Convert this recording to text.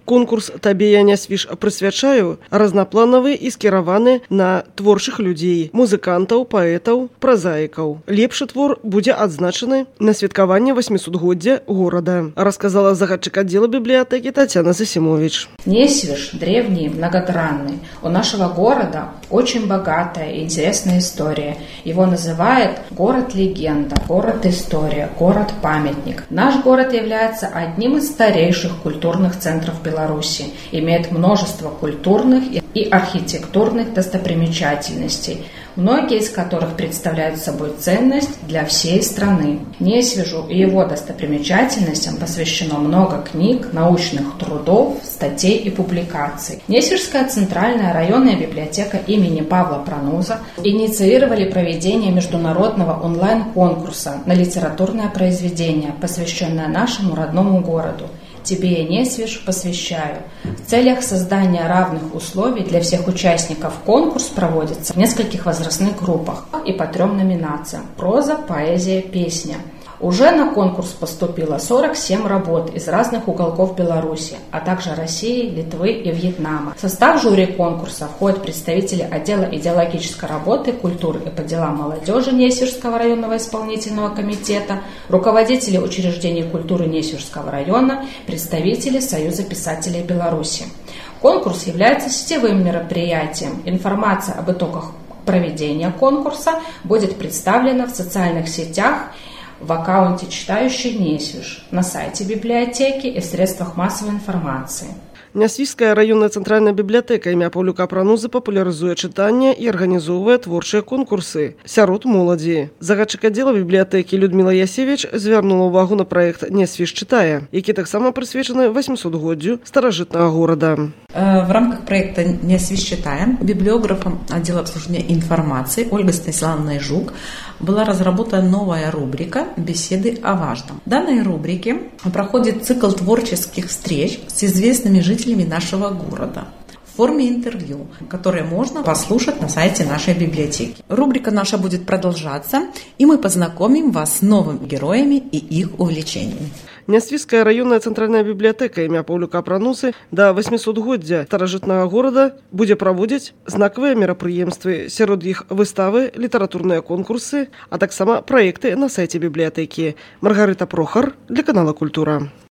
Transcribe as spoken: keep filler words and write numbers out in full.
Конкурс «Табе я не свіж прысвячаю» разнапланавы і скіраваны на творчых людзей, музыкантаў, паэтаў, празаікаў. Лепшы твор будзе адзначаны на святкаванне восьмисотгоддзя горада, рассказала загадчик отдела библиотеки Татьяна Засимович. Несвиж древний, многогранный. У нашего города очень богатая и интересная история. Его называют город-легенда, город-история, город-памятник. Наш город является одним из старейших культурных центров Беларуси. Беларуси, имеет множество культурных и архитектурных достопримечательностей, многие из которых представляют собой ценность для всей страны. Несвижу и его достопримечательностям посвящено много книг, научных трудов, статей и публикаций. Несвижская центральная районная библиотека имени Павла Пронуза инициировали проведение международного онлайн-конкурса на литературное произведение, посвященное нашему родному городу. «Тебе я, Несвиж, посвящаю». В целях создания равных условий для всех участников конкурс проводится в нескольких возрастных группах и по трем номинациям – проза, поэзия, песня. Уже на конкурс поступило сорок семь работ из разных уголков Беларуси, а также России, Литвы и Вьетнама. В состав жюри конкурса входят представители отдела идеологической работы, культуры и по делам молодежи Несвижского районного исполнительного комитета, руководители учреждений культуры Несвижского района, представители Союза писателей Беларуси. Конкурс является сетевым мероприятием. Информация об итогах проведения конкурса будет представлена в социальных сетях в аккаунте «Читающий Несвиж», на сайте библиотеки и в средствах массовой информации. Нясвіжская районная центральная библиотека імя Паўлюка Пранузы папулярызуе чытанне і арганізоўвае творчыя конкурсы сярод моладзі. Загадчык аддзела бібліятэкі Людмила Ясевіч звярнула ўвагу на праект «Несвіж чытае», які таксама прысвечаны восьмисотгоддзю старажытнага горада. В рамках проекта «Несвіж читаем» библиографом отдела обслуживания информации Ольгой Станиславовной Жук была разработана новая рубрика «Беседы о важном». В данной рубрике проходит цикл творческих встреч с известными жителями нашего города в форме интервью, которые можно послушать на сайте нашей библиотеки. Рубрика наша будет продолжаться, и мы познакомим вас с новыми героями и их увлечениями. Нясвіжская районная центральная библиотека імя Паўлюка Пранузы да восьмисотгоддзя старажытнага горада будзе праводзіць знакавыя мерапрыемствы, сярод іх выставы, літаратурныя конкурсы, а таксама праекты на сайте библиотеки. Маргарита Прохор для канала «Культура».